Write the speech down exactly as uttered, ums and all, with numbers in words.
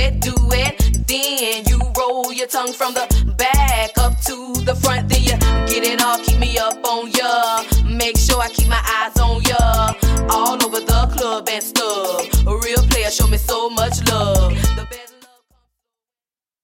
it, do it. Then you roll your tongue from the back up to the front. Then you get it all, keep me up on ya. Make sure I keep my eyes on ya. All